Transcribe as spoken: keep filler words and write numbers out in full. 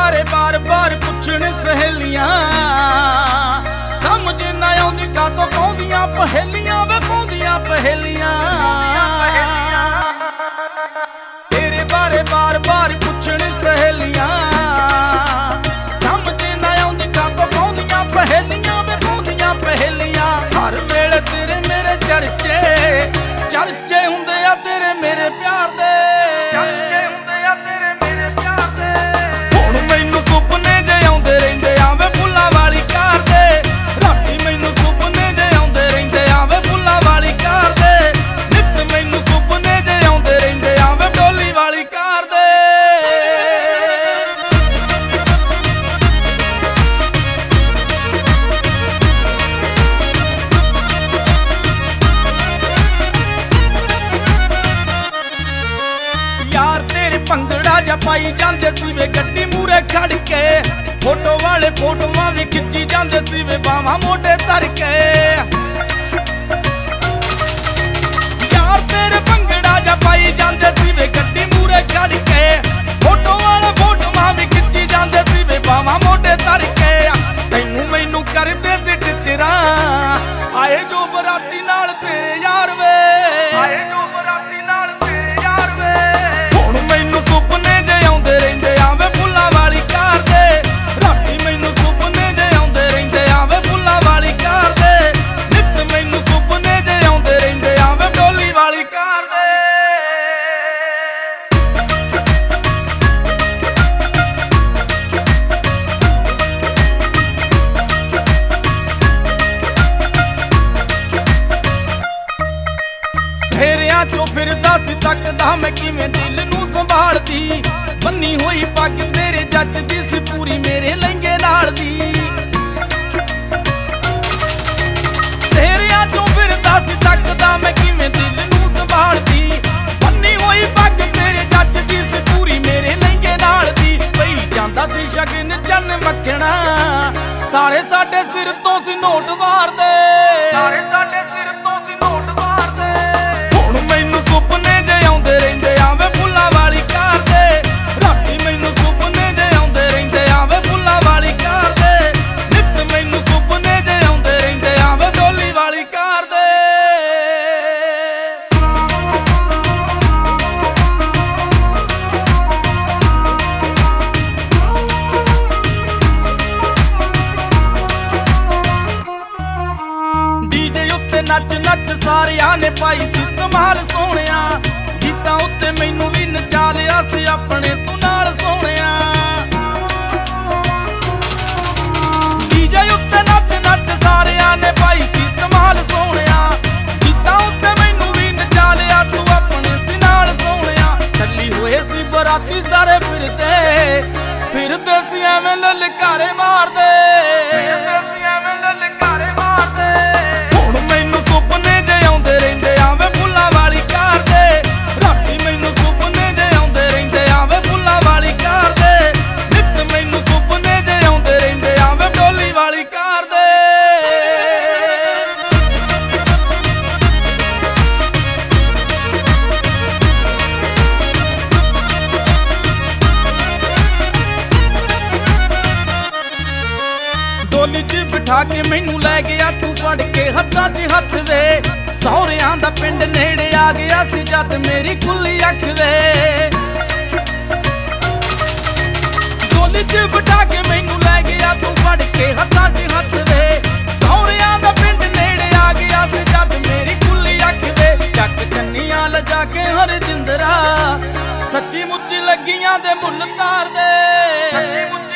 बारे बार बार पुछण सहेलियां, समझ ना आउंदी कातों पाउंदियां पहेलियां वे पाउंदियां पहेलियां। तेरे बारे बार बार पुछण सहेलियां, समझ ना आउंदी कातों पाउंदियां पहेलियां वे पाउंदियां पहेलियां। हर वेले तेरे मेरे चर्चे चर्चे हुंदे आ तेरे मेरे प्यार दे, चर्चे हुंदे आ तेरे मेरे प्यार दे। हुण मैनू सुपने जे आउंदे रहिंदे आ वे फुल्लां वाली कार दे, राती मैनू सुपने जे आउंदे रहिंदे आ वे फुल्लां वाली कार दे, नित मैनू सुपने जे आउंदे रहिंदे आ वे डोली वाली कार दे। यार तेरे भंगड़ा जा पाई जांदे सी वे गड्डी मूरे खड़ के, फोटो वाले फोटोआं भी खिच्ची जांदे सी वे बावां मोढे धर के। यार तेरे भंगड़ा जा पाई जांदे सी वे गड्डी मूरे खड़ के, फोटो वाले फोटोआं भी खिच्ची जांदे सी वे बावां मोढे धर के। तैनू मैनू करदे सी टिचरां, आए जो बराती नाल तेरे यार वे, आए जो बराती नाल तेरे यार वे। मैनू सुपने जे आउंदे रहिंदे आ वे फुल्लां वाली कार दे, राती मैनू सुपने जे आउंदे रहिंदे आ वे फुल्लां वाली कार दे, नित मैनू सुपने जे आउंदे रहिंदे आ वे डोली वाली कार दे। सहेरियां चों फिरदा सी तकदा मैं किवें दिल नूं संभालदी, बन्नी होई पग तेरे जचदी सी पूरी मेरे लहंगे नाल दी। सहेरियां चों फिरदा सी तकदा मैं किवें दिल नूं संभालदी, बन्नी होई पग तेरे जचदी सी पूरी मेरे लहंगे नाल दी। पई जांदा सी शगन चन मक्खणा, सारे साडे सिर तो सी नोट वारदे, सारे साडे सिर तो सी नोट वारदे। हुण मैनू सुपने जे आउंदे रहिंदे आ वे फुल्लां वाली कार दे, राती मैनू सुपने जे आउंदे रहिंदे आ वे फुल्लां वाली कार दे, नित मैनू सुपने जे आउंदे रहिंदे आ वे डोली वाली कार दे। डीजे उत्ते नच नच सारियां ने पाई सी धमाल सोहणिया, गीतां उत्ते मैनू भी नचा लिया सी अपने तू नाल सोहणिया। डीजे उत्ते नच नच सारियां ने पाई सी धमाल सोहणिया, गीतां उत्ते मैनू भी नचा लिया तू अपने सी नाल सोहणिया। चली होए सी बराती सारे फिरदे फिरदे सी एवें ललकारे मारदे, फिरदे सी एवें ललकारे मारदे। हुण मैनू सुपने जे आउंदे रहिंदे आ वे फुल्लां वाली कार दे, राती मैनू सुपने जे आउंदे रहिंदे आ वे फुल्लां वाली कार दे, नित मैनू सुपने जे आउंदे रहिंदे आ वे डोली वाली कार दे। डोली च बिठा के मैनू लै गया तू फड़ के हत्थां च हत्थ वे, सौहरियां दा पिंड नेड़े आ गया सी जद मेरी खुली अख वे। डोली च बिठा के मैनू लै गया तू फड़ के हत्थां च हत्थ वे, सौहरियां दा पिंड नेड़े आ गया सी जद मेरी खुली अख वे। चक चन्नियां लजा के हर जिंदरा, सच्ची मुच्ची लगियां दे मुੱਲ तार दे, सच्ची